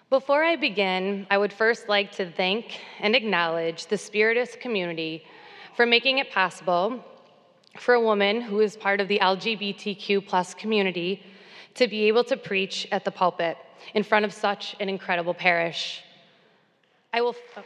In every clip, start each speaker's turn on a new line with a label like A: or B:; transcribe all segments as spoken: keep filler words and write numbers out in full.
A: Before I begin, I would first like to thank and acknowledge the Spiritus community for making it possible for a woman who is part of the L G B T Q plus community to be able to preach at the pulpit in front of such an incredible parish. I will... Oh.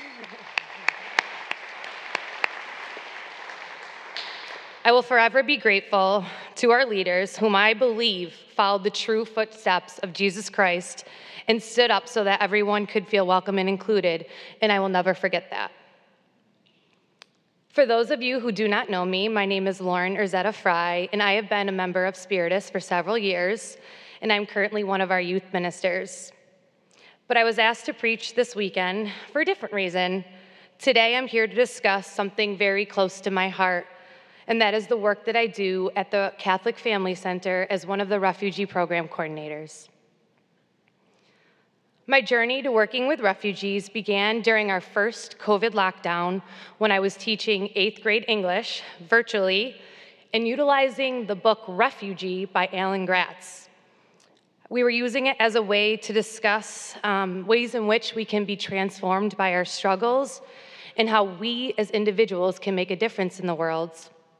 A: I will forever be grateful to our leaders, whom I believe followed the true footsteps of Jesus Christ and stood up so that everyone could feel welcome and included, and I will never forget that. For those of you who do not know me, my name is Lauren Urzetta Fry, and I have been a member of Spiritus for several years, and I'm currently one of our youth ministers. But I was asked to preach this weekend for a different reason. Today I'm here to discuss something very close to my heart, and that is the work that I do at the Catholic Family Center as one of the refugee program coordinators. My journey to working with refugees began during our first COVID lockdown when I was teaching eighth grade English virtually and utilizing the book Refugee by Alan Gratz. We were using it as a way to discuss um, ways in which we can be transformed by our struggles and how we as individuals can make a difference in the world.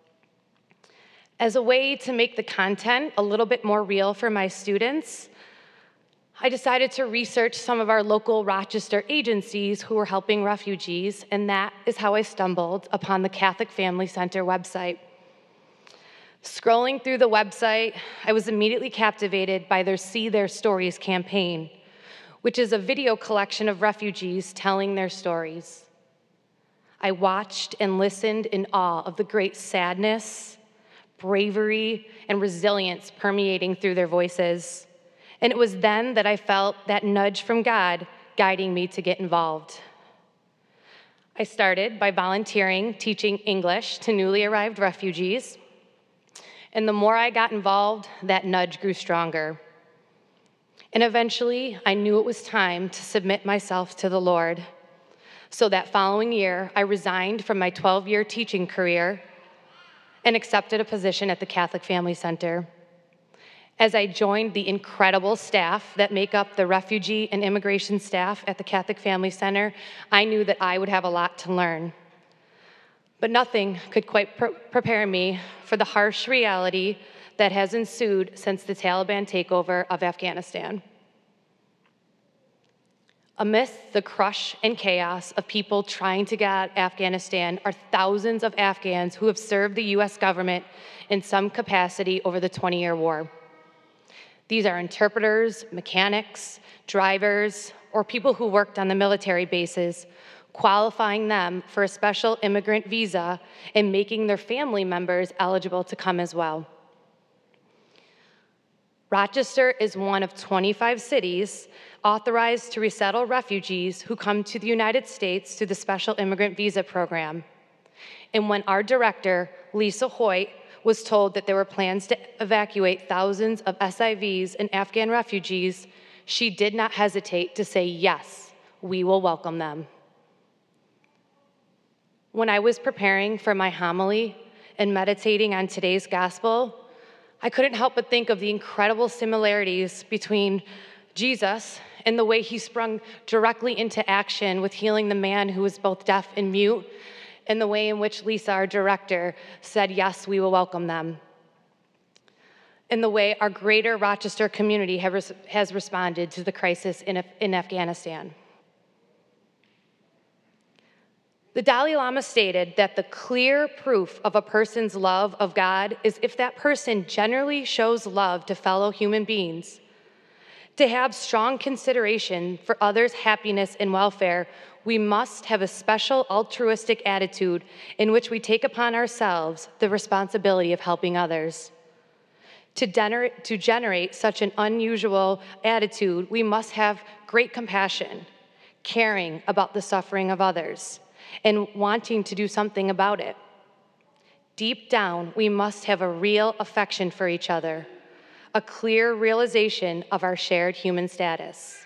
A: As a way to make the content a little bit more real for my students, I decided to research some of our local Rochester agencies who were helping refugees, and that is how I stumbled upon the Catholic Family Center website. Scrolling through the website, I was immediately captivated by their See Their Stories campaign, which is a video collection of refugees telling their stories. I watched and listened in awe of the great sadness, bravery, and resilience permeating through their voices. And it was then that I felt that nudge from God guiding me to get involved. I started by volunteering teaching English to newly arrived refugees. And the more I got involved, that nudge grew stronger. And eventually, I knew it was time to submit myself to the Lord. So that following year, I resigned from my twelve-year teaching career and accepted a position at the Catholic Family Center. As I joined the incredible staff that make up the refugee and immigration staff at the Catholic Family Center, I knew that I would have a lot to learn. But nothing could quite pre- prepare me for the harsh reality that has ensued since the Taliban takeover of Afghanistan. Amidst the crush and chaos of people trying to get out of Afghanistan are thousands of Afghans who have served the U S government in some capacity over the twenty-year war. These are interpreters, mechanics, drivers, or people who worked on the military bases, qualifying them for a special immigrant visa and making their family members eligible to come as well. Rochester is one of twenty-five cities authorized to resettle refugees who come to the United States through the Special Immigrant Visa Program. And when our director, Lisa Hoyt, was told that there were plans to evacuate thousands of S I Vs and Afghan refugees, she did not hesitate to say, yes, we will welcome them. When I was preparing for my homily and meditating on today's gospel, I couldn't help but think of the incredible similarities between Jesus and the way he sprung directly into action with healing the man who was both deaf and mute, and the way in which Lisa, our director, said, yes, we will welcome them. And the way our greater Rochester community has responded to the crisis in, in Afghanistan. The Dalai Lama stated that the clear proof of a person's love of God is if that person generally shows love to fellow human beings. To have strong consideration for others' happiness and welfare, we must have a special altruistic attitude in which we take upon ourselves the responsibility of helping others. To generate, to generate such an unusual attitude, we must have great compassion, caring about the suffering of others, and wanting to do something about it. Deep down, we must have a real affection for each other, a clear realization of our shared human status.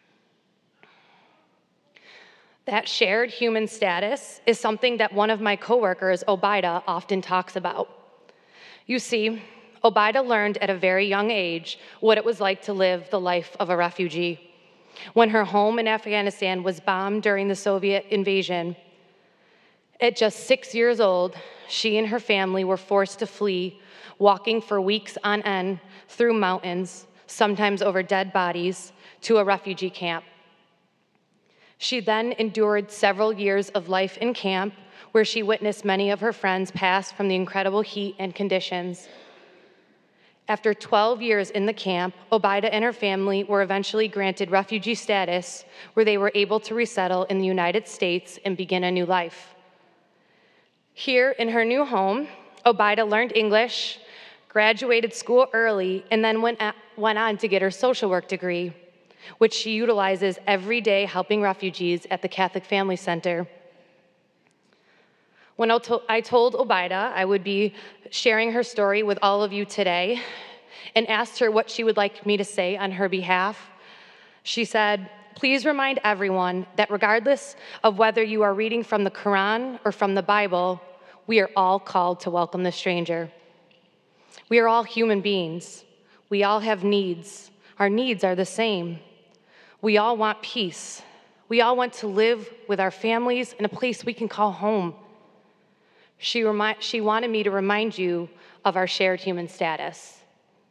A: That shared human status is something that one of my coworkers, Obaida, often talks about. You see, Obaida learned at a very young age what it was like to live the life of a refugee. when her home in Afghanistan was bombed during the Soviet invasion. At just six years old, she and her family were forced to flee, walking for weeks on end through mountains, sometimes over dead bodies, to a refugee camp. She then endured several years of life in camp, where she witnessed many of her friends pass from the incredible heat and conditions. After twelve years in the camp, Obaida and her family were eventually granted refugee status, where they were able to resettle in the United States and begin a new life. Here in her new home, Obaida learned English, graduated school early, and then went, at, went on to get her social work degree, which she utilizes every day helping refugees at the Catholic Family Center. When I told Obaida I would be sharing her story with all of you today and asked her what she would like me to say on her behalf, she said, "Please remind everyone that regardless of whether you are reading from the Quran or from the Bible, we are all called to welcome the stranger. We are all human beings. We all have needs. Our needs are the same. We all want peace. We all want to live with our families in a place we can call home." She, remi- she wanted me to remind you of our shared human status.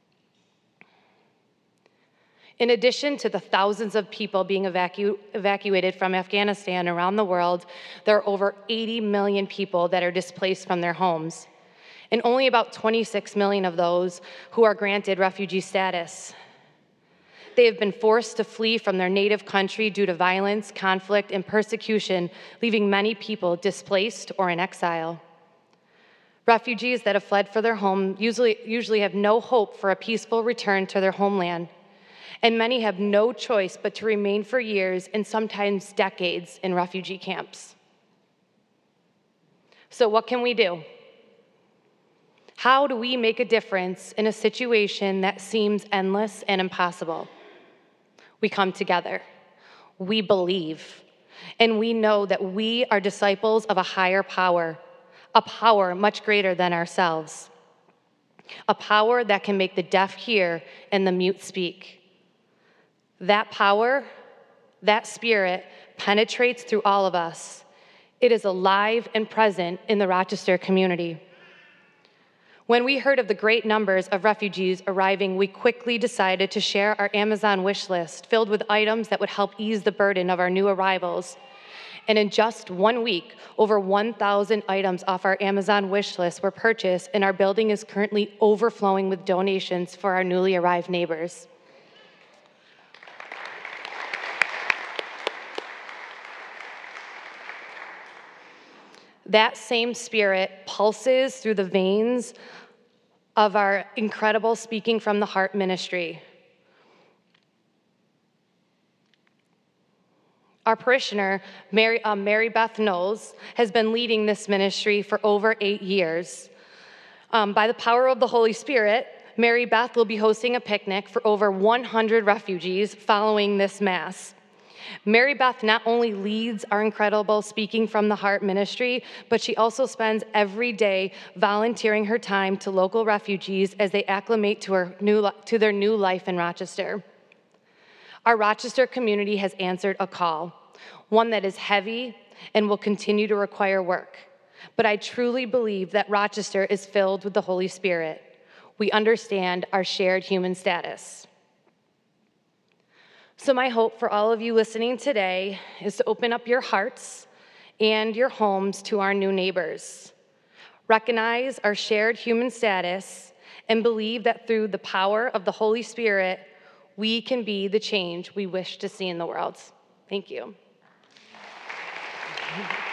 A: In addition to the thousands of people being evacu- evacuated from Afghanistan around the world, there are over eighty million people that are displaced from their homes, and only about twenty-six million of those who are granted refugee status. They have been forced to flee from their native country due to violence, conflict, and persecution, leaving many people displaced or in exile. Refugees that have fled for their home usually, usually have no hope for a peaceful return to their homeland, and many have no choice but to remain for years and sometimes decades in refugee camps. So what can we do? How do we make a difference in a situation that seems endless and impossible? We come together. We believe, and we know that we are disciples of a higher power, a power much greater than ourselves, a power that can make the deaf hear and the mute speak. That power, that spirit, penetrates through all of us. It is alive and present in the Rochester community. When we heard of the great numbers of refugees arriving, we quickly decided to share our Amazon wish list filled with items that would help ease the burden of our new arrivals. And in just one week, over one thousand items off our Amazon wish list were purchased, and our building is currently overflowing with donations for our newly arrived neighbors. That same spirit pulses through the veins of our incredible Speaking from the Heart ministry. Our parishioner, Mary, uh, Mary Beth Knowles, has been leading this ministry for over eight years. Um, by the power of the Holy Spirit, Mary Beth will be hosting a picnic for over one hundred refugees following this Mass. Mary Beth not only leads our incredible Speaking from the Heart ministry, but she also spends every day volunteering her time to local refugees as they acclimate to, her new, to their new life in Rochester. Our Rochester community has answered a call, one that is heavy and will continue to require work. But I truly believe that Rochester is filled with the Holy Spirit. We understand our shared human status. So my hope for all of you listening today is to open up your hearts and your homes to our new neighbors. Recognize our shared human status and believe that through the power of the Holy Spirit, we can be the change we wish to see in the world. Thank you.